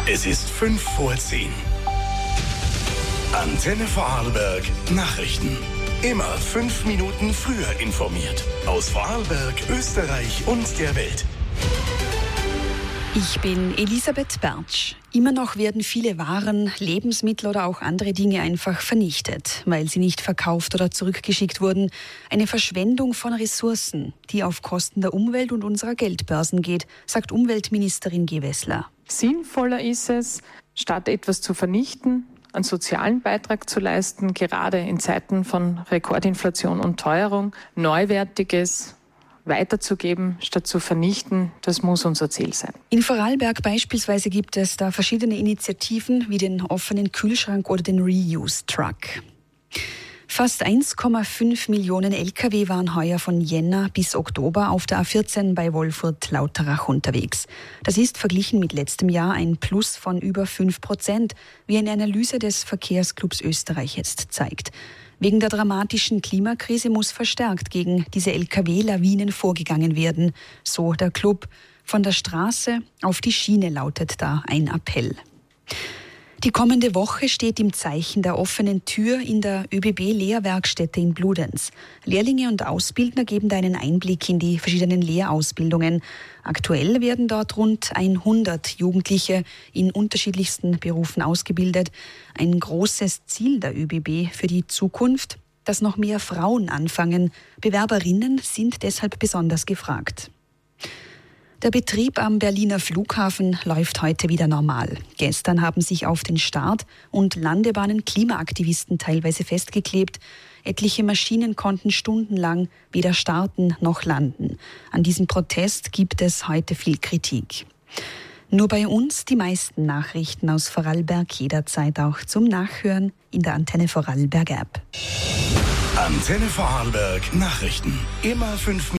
Es ist 5:10. Antenne Vorarlberg Nachrichten. Immer 5 Minuten früher informiert. Aus Vorarlberg, Österreich und der Welt. Ich bin Elisabeth Bertsch. Immer noch werden viele Waren, Lebensmittel oder auch andere Dinge einfach vernichtet, weil sie nicht verkauft oder zurückgeschickt wurden. Eine Verschwendung von Ressourcen, die auf Kosten der Umwelt und unserer Geldbörsen geht, sagt Umweltministerin Gewessler. Sinnvoller ist es, statt etwas zu vernichten, einen sozialen Beitrag zu leisten, gerade in Zeiten von Rekordinflation und Teuerung, Neuwertiges weiterzugeben, statt zu vernichten. Das muss unser Ziel sein. In Vorarlberg beispielsweise gibt es da verschiedene Initiativen wie den offenen Kühlschrank oder den Reuse-Truck. Fast 1,5 Millionen Lkw waren heuer von Jänner bis Oktober auf der A14 bei Wolfurt-Lauterach unterwegs. Das ist verglichen mit letztem Jahr ein Plus von über 5%, wie eine Analyse des Verkehrsclubs Österreich jetzt zeigt. Wegen der dramatischen Klimakrise muss verstärkt gegen diese Lkw-Lawinen vorgegangen werden, so der Club. Von der Straße auf die Schiene lautet da ein Appell. Die kommende Woche steht im Zeichen der offenen Tür in der ÖBB-Lehrwerkstätte in Bludenz. Lehrlinge und Ausbildner geben da einen Einblick in die verschiedenen Lehrausbildungen. Aktuell werden dort rund 100 Jugendliche in unterschiedlichsten Berufen ausgebildet. Ein großes Ziel der ÖBB für die Zukunft, dass noch mehr Frauen anfangen. Bewerberinnen sind deshalb besonders gefragt. Der Betrieb am Berliner Flughafen läuft heute wieder normal. Gestern haben sich auf den Start- und Landebahnen Klimaaktivisten teilweise festgeklebt. Etliche Maschinen konnten stundenlang weder starten noch landen. An diesem Protest gibt es heute viel Kritik. Nur bei uns die meisten Nachrichten aus Vorarlberg jederzeit auch zum Nachhören in der Antenne Vorarlberg App. Antenne Vorarlberg Nachrichten. Immer 5